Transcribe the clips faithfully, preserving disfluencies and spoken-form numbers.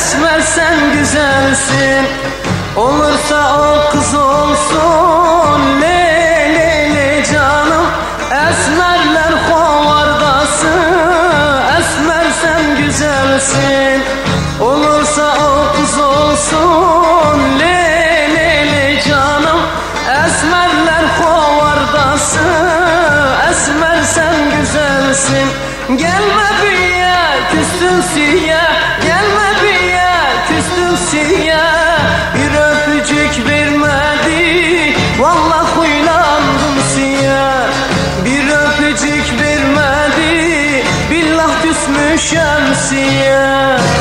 esmer sen güzelsin. Olursa o kız olsun, le le le canım. Esmerler hovardası, esmer sen güzelsin. Olursa o kız olsun, le le le canım. Esmerler hovardası, esmer sen güzelsin. Gelme biye küstüm siye, gelme biye küstüm siye. Bir öpücük vermedi, vallahi huylandım siye. Bir öpücük vermedi, billah küsmüşem siye.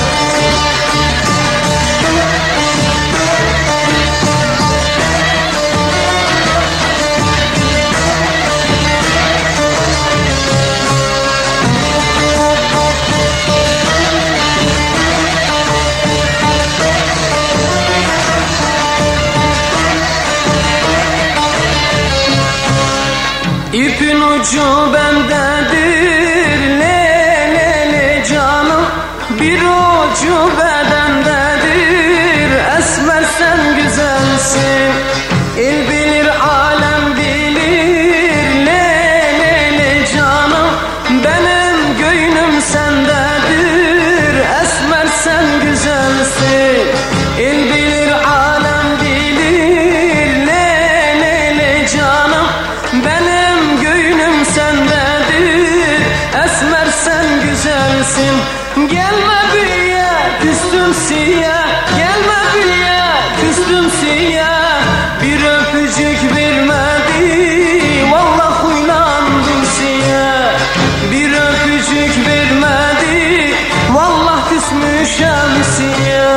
İpin ucu bendedir, le le le canım. Bir ucu bedendedir, esmer sen güzelsin. El bilir alem bilir, le le le canım. Benim gönlüm sendedir, esmer sen güzelsin. El bilir alem bilir, le le le canım. Benim gönlüm sendedir, esmer sen güzelsin. Gelme biye küstüm siye, gelme biye küstüm siye. Bir öpücük vermedi, vallahi huylandım siye. Bir öpücük vermedi, vallahi küsmüşem siye.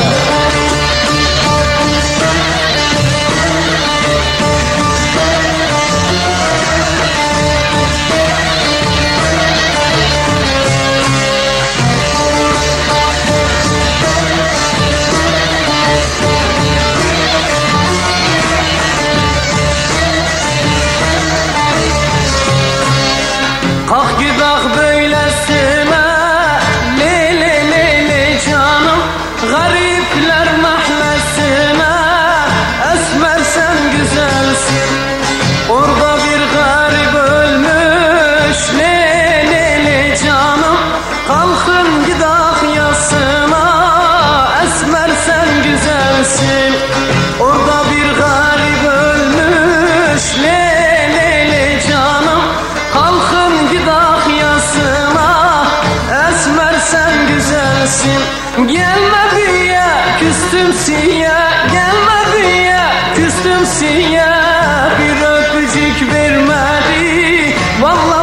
Kalk gidak böylesine, le le le le canım. Garipler mahallesine, esmer sen güzelsin. Orada bir garip ölmüş, le le le canım. Kalkın gidak yasına, esmer sen güzelsin. Orada bir garip ölmüş, le le le canım. Kalkın gidak yasına, esmer sen güzelsin. Gelme biye küstüm siye, gelme biye küstüm siye. Bir öpücük vermedi, vallahi